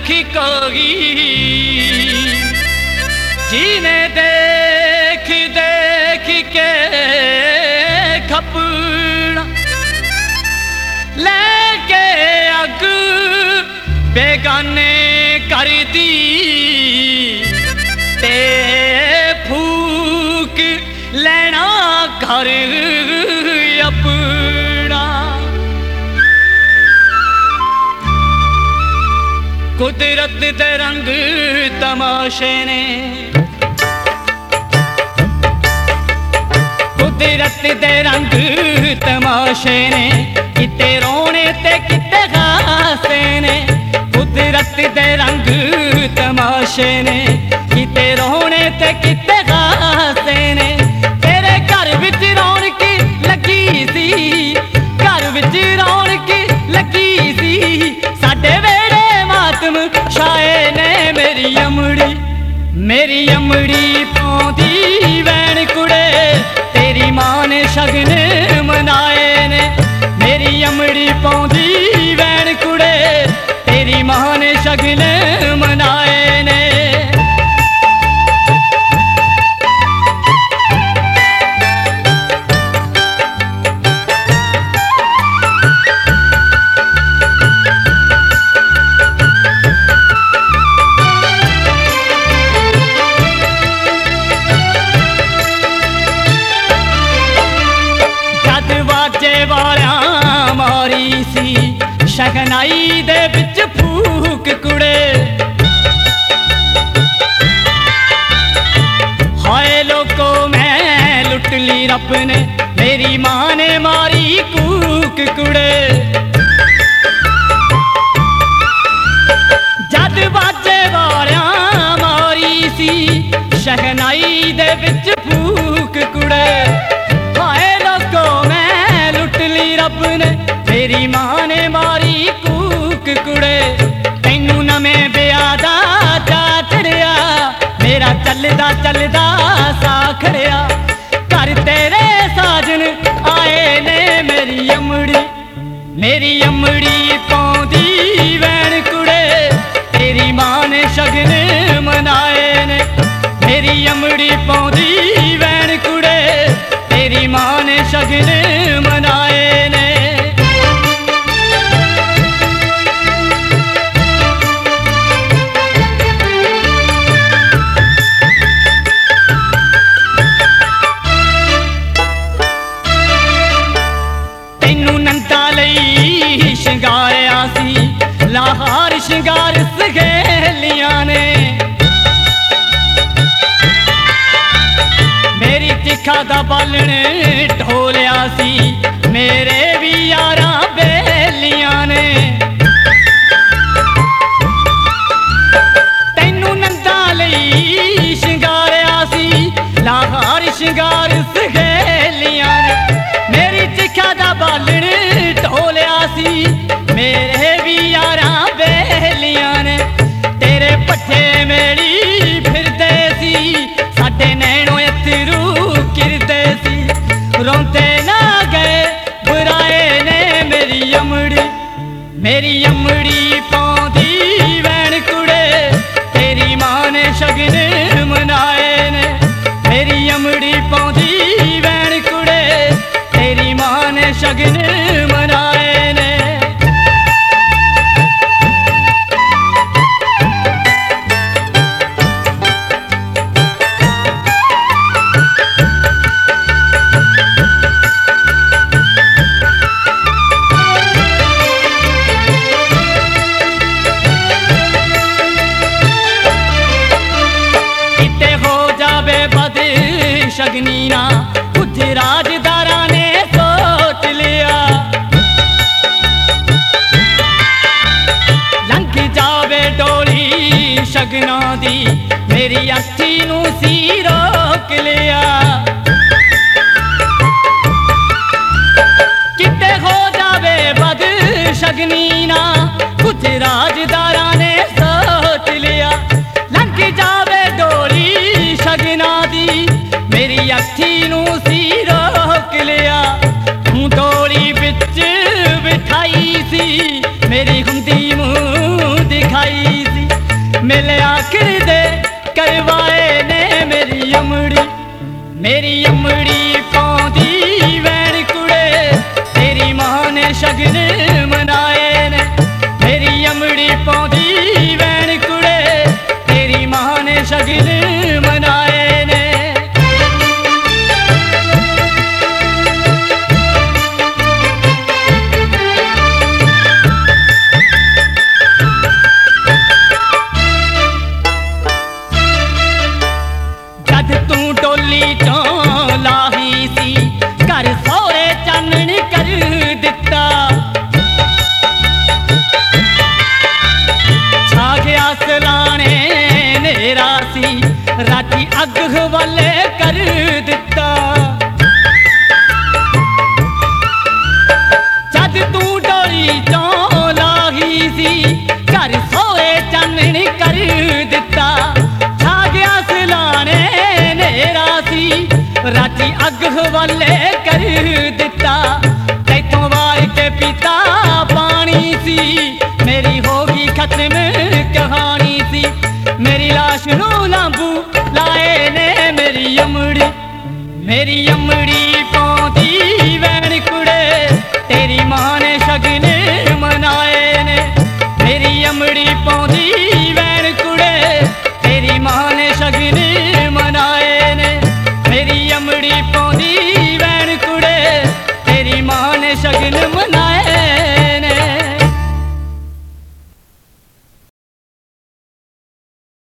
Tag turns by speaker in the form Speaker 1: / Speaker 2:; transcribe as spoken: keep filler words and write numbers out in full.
Speaker 1: रखी कोई जीने देख देख के खपना लेके अग बेगाने कर दी ते फूक लेना घर अपना। कुदरत दे रंग तमाशे ने कुदरत दे रंग तमाशे ने किते रोने ते किते हासे ने। कुदरत दे रंग तमाशे ने किते रोने ते किते हासे ने। तेरे घर विच रौनक लगी सी घर विच रौनक लगी सी साडे वेड़े मातम छाए ने। मेरी अमड़ी मेरी अमड़ी पौंदी वैन कुड़े तेरी मां ने शगन मनाए ने। मेरी अमड़ी पौंदी वैन कुड़े तेरी मां ने शगन मनाए ने। मारी सी शगनाई दे बिच फूक कुड़े हाय लोको मैं लुट ली रब ने। मेरी मां ने मारी कूक कुड़े जद बाजे वालिया मारी सी शगनाई दे बिच फूक कुड़े हाय लोको मैं लुट ली रब ने। मेरी मां ने मारी कूक कुड़े तैनू नवें ब्याह दा चा चढ़िया मेरा चलदा चलदा सा खड़िया घर तेरे साजन आए ने। मेरी अमड़ी मेरी अमड़ी पौंदी वैन कुड़े तेरी मां ने शगन मनाए ने। मेरी अमड़ी पौंदी वैन कुड़े तेरी मां ने शगन मनाए ने। शंगारिया सी लाहार शंगार सहेलियां ने। मेरी चिखा दा बालन ढोलिया सी मेरे भी यारा बेलियां ने। तैनू नंदा लई शंगारिया सी लाहार शंगार सहेलियां ने। मेरी चिखा दा बालन ढोलिया सी मेरे भी यारा बेलियां ने। तेरे पट्ठे मेरी फिरदे सी साडे नैनो अथरू किरदे सी रोंदे ना गए बुराए ने। मेरी अमड़ी मेरी अमड़ी पौंदी वैन कुड़े तेरी मां ने शगन मनाए ने। मेरी अमड़ी पौंदी वैन कुड़े तेरी मां ने शगन मनाए ने। शगनी ना कुछ राजदारा ने सोच लिया लंघ जावे डोली शगना दी मेरी अखी नू सी रोक लिया। किते हो जावे बद शगनी ना कुछ राजदारा ने सोच लिया लंघ जावे डोली शगना दी मेरी अखी नू सी रोक लिया। तू डोली बिच बिठाई सी मेरी हुंदी मुंह दिखाई सी आखिर दे करवाए ने मेरी अमड़ी मेरी अमड़ी पाउंदी वैन कुड़े तेरी मां ने शगन मनाए ने मेरी अमड़ी पाउंदी वैन कुड़े तेरी मां ने शगन मनाए ने तू डोली चों लाही सी घर सोरे चानन कर दिता छा गया सलाने नेरा सी राती अग वाले कर दिता जद तू डोली चों लाही सी घर सोरे चानन कर दिता छा गया सलाने राती अग वाले कर दिता तैथों वार के पिता पानी सी मेरी होगी खत्म कहानी सी मेरी लाश नू लांबू लाए ने मेरी अमड़ी मेरी अमड़ी पाउंदी वैन कुड़े तेरी मां ने शगन मनाए ने मेरी अमड़ी